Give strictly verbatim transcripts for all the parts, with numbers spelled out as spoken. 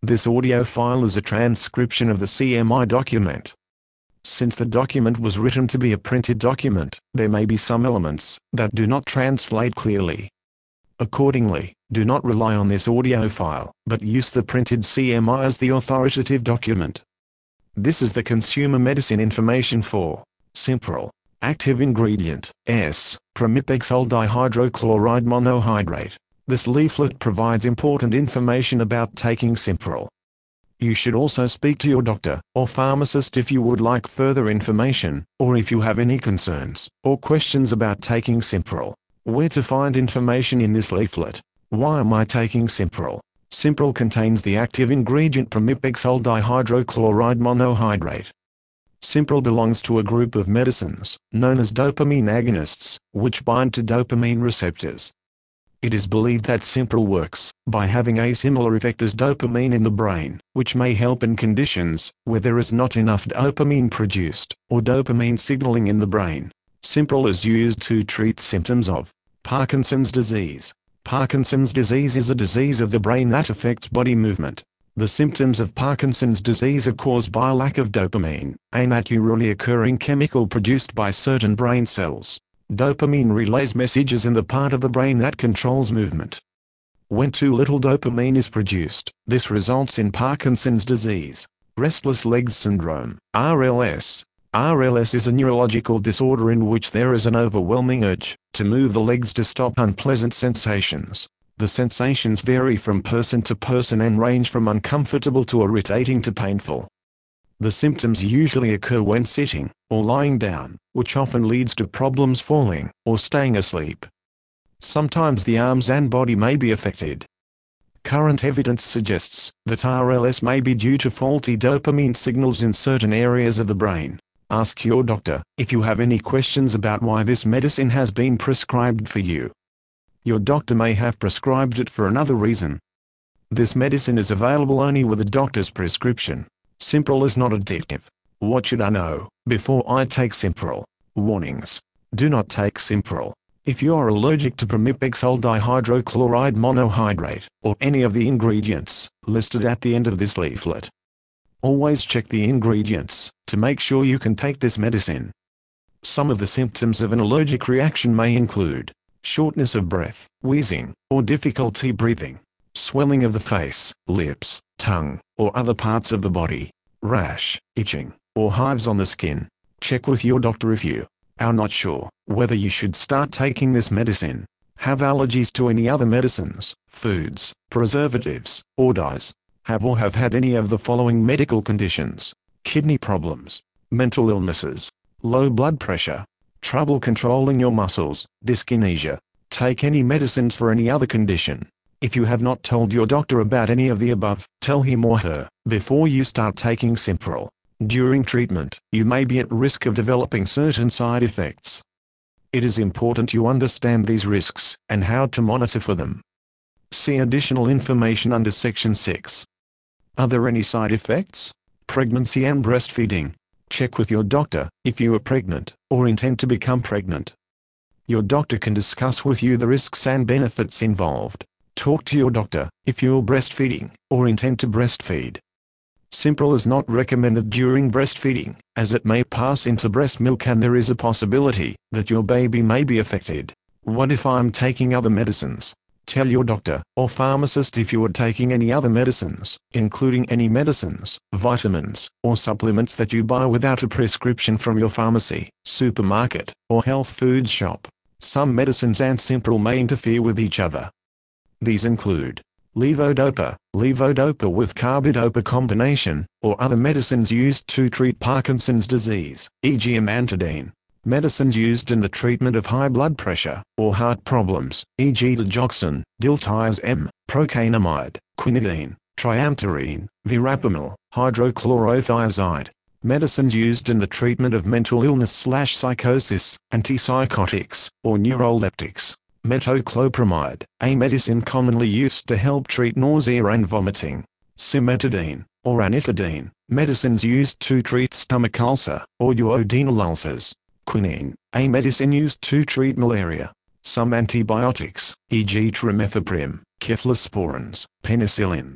This audio file is a transcription of the C M I document. Since the document was written to be a printed document, there may be some elements that do not translate clearly. Accordingly, do not rely on this audio file, but use the printed C M I as the authoritative document. This is the consumer medicine information for Simprel. Active ingredient, S, pramipexole dihydrochloride monohydrate. This leaflet provides important information about taking Simprel. You should also speak to your doctor or pharmacist if you would like further information, or if you have any concerns or questions about taking Simprel. Where to find information in this leaflet? Why am I taking Simprel? Simprel contains the active ingredient pramipexole dihydrochloride monohydrate. Simprel belongs to a group of medicines, known as dopamine agonists, which bind to dopamine receptors. It is believed that Simprel works by having a similar effect as dopamine in the brain, which may help in conditions where there is not enough dopamine produced, or dopamine signaling in the brain. Simprel is used to treat symptoms of Parkinson's disease. Parkinson's disease is a disease of the brain that affects body movement. The symptoms of Parkinson's disease are caused by a lack of dopamine, a naturally occurring chemical produced by certain brain cells. Dopamine relays messages in the part of the brain that controls movement. When too little dopamine is produced, this results in Parkinson's disease. Restless legs syndrome, R L S. R L S is a neurological disorder in which there is an overwhelming urge to move the legs to stop unpleasant sensations. The sensations vary from person to person and range from uncomfortable to irritating to painful. The symptoms usually occur when sitting or lying down, which often leads to problems falling or staying asleep. Sometimes the arms and body may be affected. Current evidence suggests that R L S may be due to faulty dopamine signals in certain areas of the brain. Ask your doctor if you have any questions about why this medicine has been prescribed for you. Your doctor may have prescribed it for another reason. This medicine is available only with a doctor's prescription. Simprel is not addictive. What should I know before I take Simprel? Warnings. Do not take Simprel if you are allergic to pramipexole dihydrochloride monohydrate, or any of the ingredients listed at the end of this leaflet. Always check the ingredients to make sure you can take this medicine. Some of the symptoms of an allergic reaction may include shortness of breath, wheezing, or difficulty breathing, swelling of the face, lips, tongue, or other parts of the body, rash, itching, or hives on the skin. Check with your doctor if you are not sure whether you should start taking this medicine, have allergies to any other medicines, foods, preservatives, or dyes, have or have had any of the following medical conditions: kidney problems, mental illnesses, low blood pressure, trouble controlling your muscles, dyskinesia. Take any medicines for any other condition. If you have not told your doctor about any of the above, tell him or her before you start taking Simprel. During treatment, you may be at risk of developing certain side effects. It is important you understand these risks and how to monitor for them. See additional information under Section six. Are there any side effects? Pregnancy and breastfeeding. Check with your doctor if you are pregnant or intend to become pregnant. Your doctor can discuss with you the risks and benefits involved. Talk to your doctor if you are breastfeeding or intend to breastfeed. Simprel is not recommended during breastfeeding, as it may pass into breast milk and there is a possibility that your baby may be affected. What if I'm taking other medicines? Tell your doctor or pharmacist if you are taking any other medicines, including any medicines, vitamins, or supplements that you buy without a prescription from your pharmacy, supermarket, or health food shop. Some medicines and Simprel may interfere with each other. These include levodopa, levodopa with carbidopa combination, or other medicines used to treat Parkinson's disease, for example amantadine. Medicines used in the treatment of high blood pressure or heart problems, for example digoxin, diltiazem, procainamide, quinidine, triamterene, verapamil, hydrochlorothiazide. Medicines used in the treatment of mental illness/psychosis, antipsychotics, or neuroleptics. Metoclopramide, a medicine commonly used to help treat nausea and vomiting. Cimetidine, or ranitidine, medicines used to treat stomach ulcer or duodenal ulcers. Quinine, a medicine used to treat malaria. Some antibiotics, for example trimethoprim, cephalosporins, penicillins.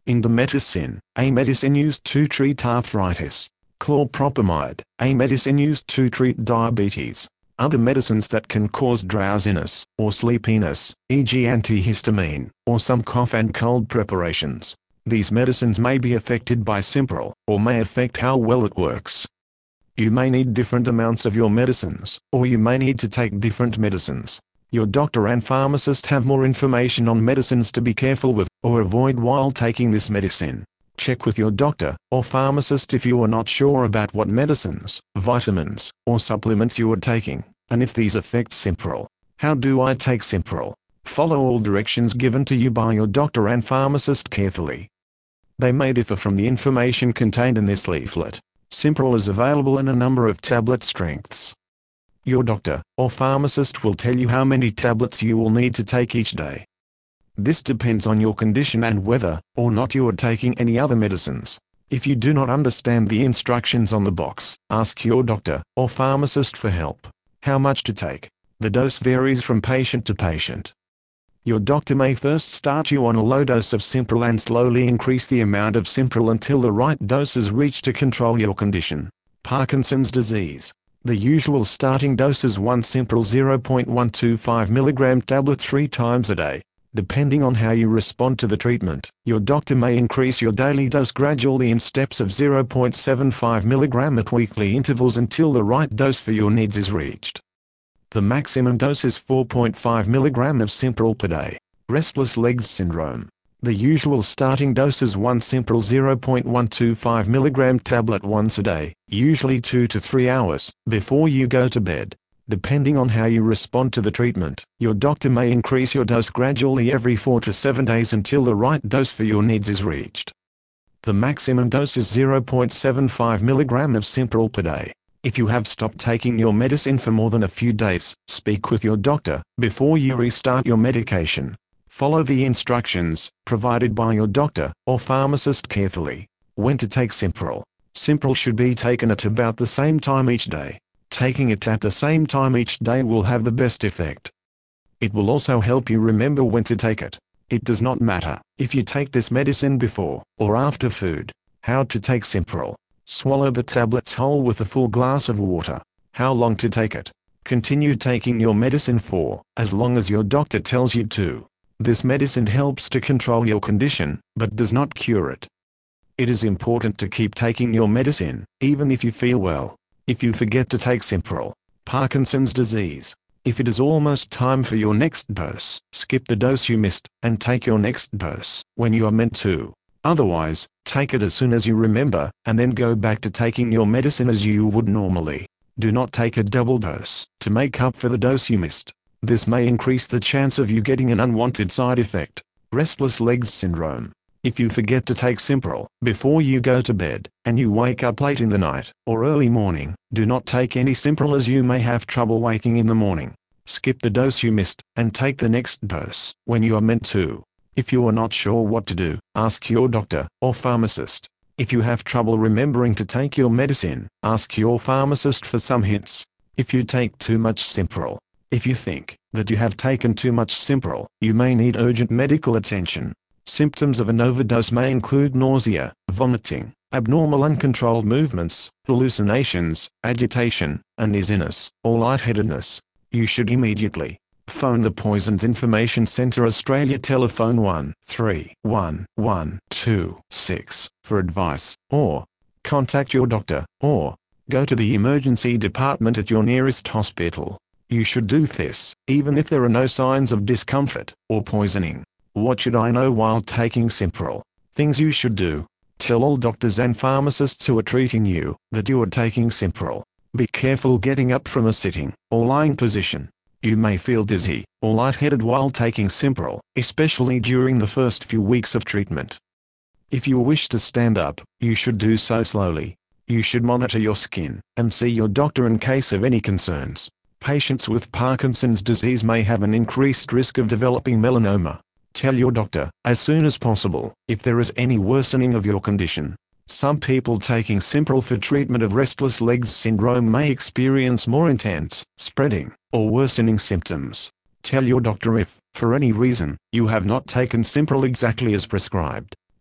Indomethacin, a medicine used to treat arthritis. Chlorpropamide, a medicine used to treat diabetes. Other medicines that can cause drowsiness, or sleepiness, for example antihistamine, or some cough and cold preparations. These medicines may be affected by Simpril, or may affect how well it works. You may need different amounts of your medicines, or you may need to take different medicines. Your doctor and pharmacist have more information on medicines to be careful with, or avoid while taking this medicine. Check with your doctor or pharmacist if you are not sure about what medicines, vitamins, or supplements you are taking, and if these affect Simpril. How do I take Simpril? Follow all directions given to you by your doctor and pharmacist carefully. They may differ from the information contained in this leaflet. Simpril is available in a number of tablet strengths. Your doctor or pharmacist will tell you how many tablets you will need to take each day. This depends on your condition and whether or not you are taking any other medicines. If you do not understand the instructions on the box, ask your doctor or pharmacist for help. How much to take? The dose varies from patient to patient. Your doctor may first start you on a low dose of Simpril and slowly increase the amount of Simpril until the right dose is reached to control your condition. Parkinson's disease. The usual starting dose is one Simpril zero point one two five milligram tablet three times a day. Depending on how you respond to the treatment, your doctor may increase your daily dose gradually in steps of zero point seven five milligram at weekly intervals until the right dose for your needs is reached. The maximum dose is four point five milligram of Simpril per day. Restless legs syndrome. The usual starting dose is one Simpril zero point one two five milligram tablet once a day, usually two to three hours, before you go to bed. Depending on how you respond to the treatment, your doctor may increase your dose gradually every four to seven days until the right dose for your needs is reached. The maximum dose is zero point seven five milligram of Simpril per day. If you have stopped taking your medicine for more than a few days, speak with your doctor before you restart your medication. Follow the instructions provided by your doctor or pharmacist carefully. When to take Simpril. Simpril should be taken at about the same time each day. Taking it at the same time each day will have the best effect. It will also help you remember when to take it. It does not matter if you take this medicine before or after food. How to take Simpril. Swallow the tablets whole with a full glass of water. How long to take it. Continue taking your medicine for as long as your doctor tells you to. This medicine helps to control your condition, but does not cure it. It is important to keep taking your medicine, even if you feel well. If you forget to take Simpril. Parkinson's disease. If it is almost time for your next dose, skip the dose you missed, and take your next dose when you are meant to. Otherwise, take it as soon as you remember, and then go back to taking your medicine as you would normally. Do not take a double dose to make up for the dose you missed. This may increase the chance of you getting an unwanted side effect. Restless legs syndrome. If you forget to take Simpril before you go to bed, and you wake up late in the night or early morning, do not take any Simpril as you may have trouble waking in the morning. Skip the dose you missed, and take the next dose when you are meant to. If you are not sure what to do, ask your doctor or pharmacist. If you have trouble remembering to take your medicine, ask your pharmacist for some hints. If you take too much Simpril. If you think that you have taken too much Simpril, you may need urgent medical attention. Symptoms of an overdose may include nausea, vomiting, abnormal uncontrolled movements, hallucinations, agitation, uneasiness, or lightheadedness. You should immediately phone the Poisons Information Centre Australia telephone one three one one two six for advice, or contact your doctor, or go to the emergency department at your nearest hospital. You should do this, even if there are no signs of discomfort or poisoning. What should I know while taking Simpril? Things you should do. Tell all doctors and pharmacists who are treating you that you are taking Simpril. Be careful getting up from a sitting or lying position. You may feel dizzy or lightheaded while taking Simpril, especially during the first few weeks of treatment. If you wish to stand up, you should do so slowly. You should monitor your skin and see your doctor in case of any concerns. Patients with Parkinson's disease may have an increased risk of developing melanoma. Tell your doctor as soon as possible if there is any worsening of your condition. Some people taking Simpril for treatment of restless legs syndrome may experience more intense, spreading, or worsening symptoms. Tell your doctor if, for any reason, you have not taken Simpril exactly as prescribed.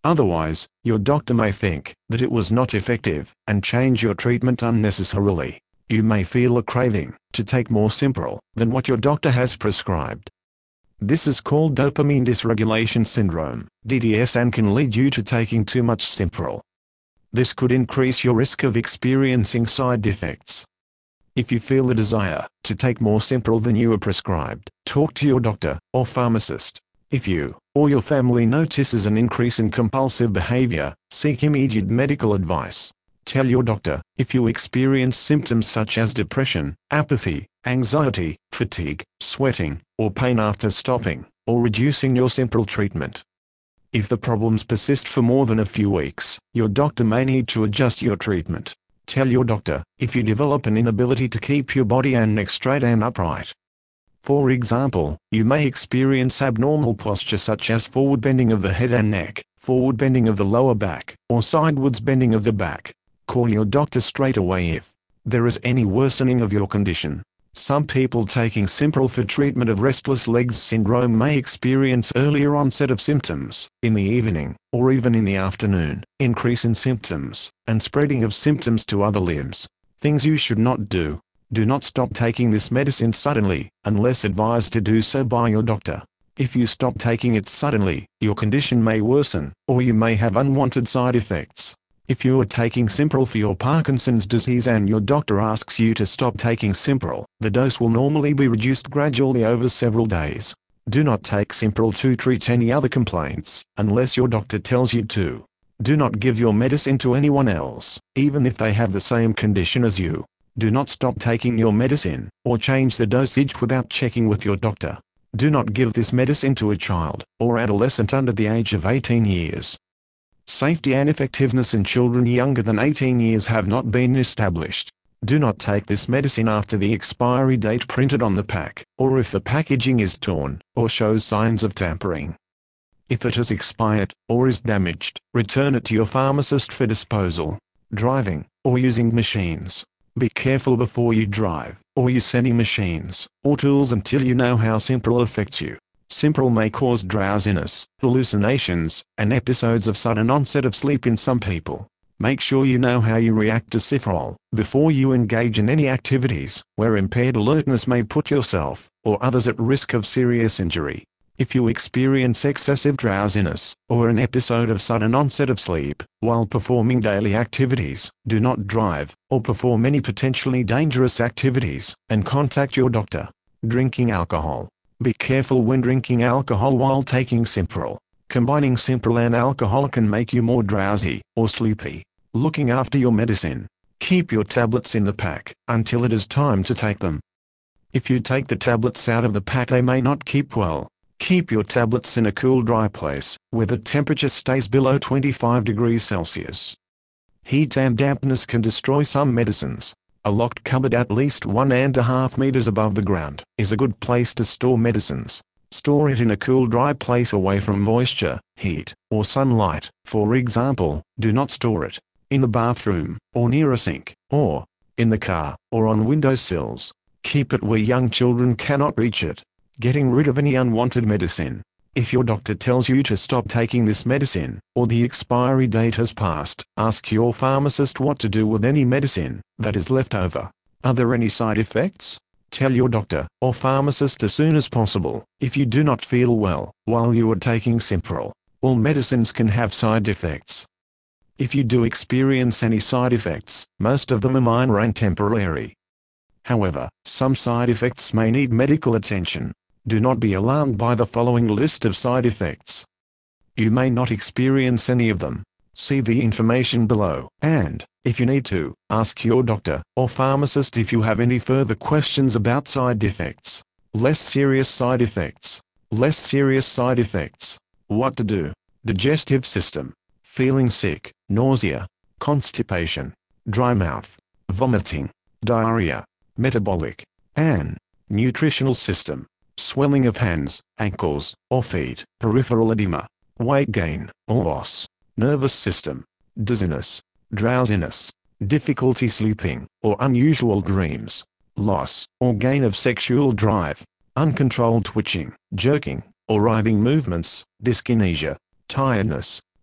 Otherwise, your doctor may think that it was not effective and change your treatment unnecessarily. You may feel a craving to take more Simpril than what your doctor has prescribed. This is called dopamine dysregulation syndrome, D D S, and can lead you to taking too much Simpril. This could increase your risk of experiencing side effects. If you feel a desire to take more Simpril than you are prescribed, talk to your doctor or pharmacist. If you or your family notices an increase in compulsive behavior, seek immediate medical advice. Tell your doctor if you experience symptoms such as depression, apathy, anxiety, fatigue, sweating, or pain after stopping or reducing your Simpril treatment. If the problems persist for more than a few weeks, your doctor may need to adjust your treatment. Tell your doctor if you develop an inability to keep your body and neck straight and upright. For example, you may experience abnormal posture such as forward bending of the head and neck, forward bending of the lower back, or sidewards bending of the back. Call your doctor straight away if there is any worsening of your condition. Some people taking Simpril for treatment of restless legs syndrome may experience earlier onset of symptoms in the evening, or even in the afternoon, increase in symptoms, and spreading of symptoms to other limbs. Things you should not do. Do not stop taking this medicine suddenly, unless advised to do so by your doctor. If you stop taking it suddenly, your condition may worsen, or you may have unwanted side effects. If you are taking Simpril for your Parkinson's disease and your doctor asks you to stop taking Simpril, the dose will normally be reduced gradually over several days. Do not take Simpril to treat any other complaints, unless your doctor tells you to. Do not give your medicine to anyone else, even if they have the same condition as you. Do not stop taking your medicine, or change the dosage without checking with your doctor. Do not give this medicine to a child, or adolescent under the age of eighteen years. Safety and effectiveness in children younger than eighteen years have not been established. Do not take this medicine after the expiry date printed on the pack, or if the packaging is torn, or shows signs of tampering. If it has expired, or is damaged, return it to your pharmacist for disposal. Driving, or using machines. Be careful before you drive, or use any machines, or tools until you know how Simpril affects you. Simpril may cause drowsiness, hallucinations, and episodes of sudden onset of sleep in some people. Make sure you know how you react to Simpril before you engage in any activities where impaired alertness may put yourself or others at risk of serious injury. If you experience excessive drowsiness, or an episode of sudden onset of sleep, while performing daily activities, do not drive, or perform any potentially dangerous activities, and contact your doctor. Drinking alcohol. Be careful when drinking alcohol while taking Simpril. Combining Simpril and alcohol can make you more drowsy, or sleepy. Looking after your medicine. Keep your tablets in the pack, until it is time to take them. If you take the tablets out of the pack they may not keep well. Keep your tablets in a cool dry place, where the temperature stays below twenty-five degrees Celsius. Heat and dampness can destroy some medicines. A locked cupboard at least one and a half meters above the ground is a good place to store medicines. Store it in a cool dry place away from moisture, heat, or sunlight. For example, do not store it in the bathroom, or near a sink, or in the car, or on windowsills. Keep it where young children cannot reach it. Getting rid of any unwanted medicine. If your doctor tells you to stop taking this medicine, or the expiry date has passed, ask your pharmacist what to do with any medicine that is left over. Are there any side effects? Tell your doctor or pharmacist as soon as possible. If you do not feel well while you are taking Simpril, all medicines can have side effects. If you do experience any side effects, most of them are minor and temporary. However, some side effects may need medical attention. Do not be alarmed by the following list of side effects. You may not experience any of them. See the information below, and, if you need to, ask your doctor or pharmacist if you have any further questions about side effects. Less serious side effects. Less serious side effects. What to do. Digestive system. Feeling sick, nausea, constipation, dry mouth, vomiting, diarrhea, metabolic, and nutritional system. Swelling of hands, ankles, or feet, peripheral edema, weight gain or loss, nervous system, dizziness, drowsiness, difficulty sleeping, or unusual dreams, loss or gain of sexual drive, uncontrolled twitching, jerking, or writhing movements, dyskinesia, tiredness,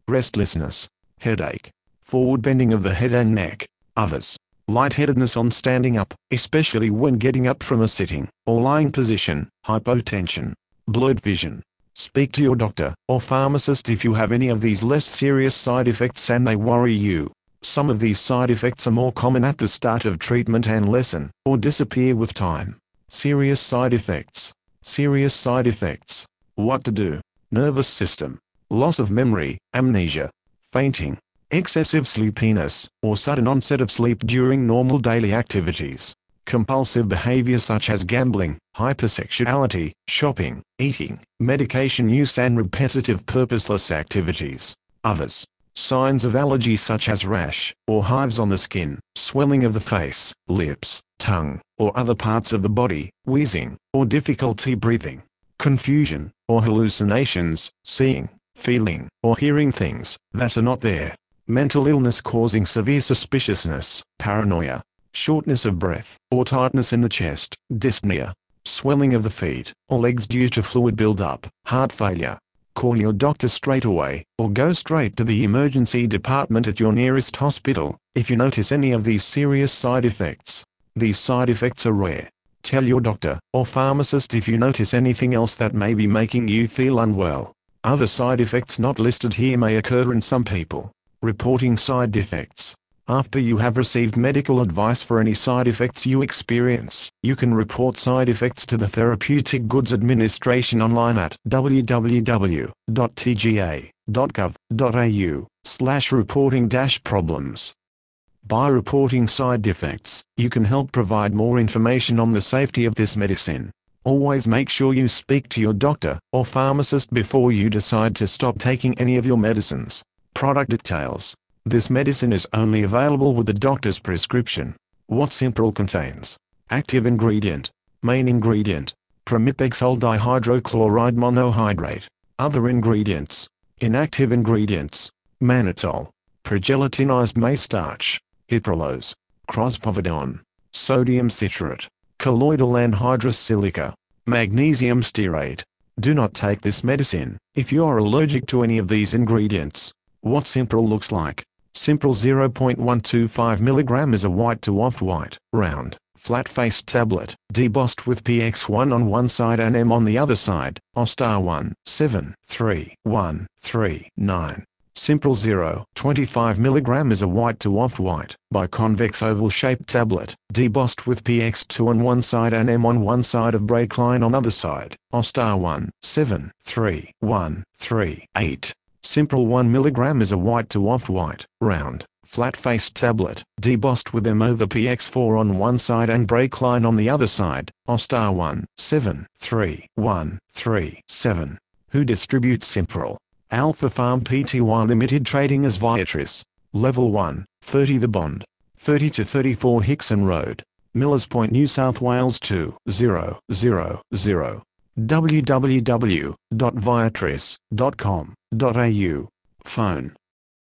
restlessness, headache, forward bending of the head and neck. Others, lightheadedness on standing up, especially when getting up from a sitting or lying position, hypotension, blurred vision. Speak to your doctor or pharmacist if you have any of these less serious side effects and they worry you. Some of these side effects are more common at the start of treatment and lessen or disappear with time. Serious side effects. Serious side effects. What to do? Nervous system, loss of memory, amnesia, fainting, excessive sleepiness, or sudden onset of sleep during normal daily activities. Compulsive behavior such as gambling, hypersexuality, shopping, eating, medication use and repetitive purposeless activities. Others. Signs of allergy such as rash, or hives on the skin, swelling of the face, lips, tongue, or other parts of the body, wheezing, or difficulty breathing. Confusion, or hallucinations, seeing, feeling, or hearing things that are not there. Mental illness causing severe suspiciousness, paranoia, shortness of breath, or tightness in the chest, dyspnea, swelling of the feet or legs due to fluid buildup, heart failure. Call your doctor straight away, or go straight to the emergency department at your nearest hospital, if you notice any of these serious side effects. These side effects are rare. Tell your doctor or pharmacist if you notice anything else that may be making you feel unwell. Other side effects not listed here may occur in some people. Reporting side effects. After you have received medical advice for any side effects you experience, you can report side effects to the Therapeutic Goods Administration online at w w w dot t g a dot gov dot a u slash reporting dash problems. By reporting side effects, you can help provide more information on the safety of this medicine. Always make sure you speak to your doctor or pharmacist before you decide to stop taking any of your medicines. Product details. This medicine is only available with the doctor's prescription. What Simpril contains. Active ingredient. Main ingredient. Pramipexole dihydrochloride monohydrate. Other ingredients. Inactive ingredients. Mannitol. Progelatinized maize starch. Hyprolose. Crospovidone. Sodium citrate. Colloidal anhydrous silica. Magnesium stearate. Do not take this medicine if you are allergic to any of these ingredients. What Simpril looks like. Simpril zero point one two five milligrams is a white to off-white, round, flat-faced tablet, debossed with P X one on one side and M on the other side, O star one seven three one three nine. Simpril zero point twenty-five milligrams is a white to off-white, biconvex oval-shaped tablet, debossed with P X two on one side and M on one side of Breakline on other side, O star one seven three one three eight. Simpril one milligram is a white to off-white, round, flat-faced tablet, debossed with M over P X four on one side and Breakline on the other side, O star one seven three one three seven. Who distributes Simpril? Alpha Pharm Pty Limited, trading as Viatris. Level one, thirty The Bond, thirty to thirty-four Hickson Road, Millers Point, New South Wales two zero zero zero. w w w dot viatris dot com dot a u. Phone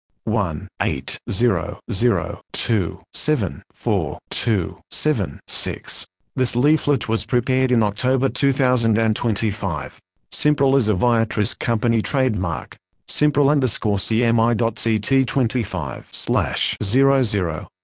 one eight zero zero two seven four two seven six. This leaflet was prepared in October two thousand twenty-five. Simpril is a Viatris company trademark. Simpril underscore C M I dot C T twenty-five slash zero zero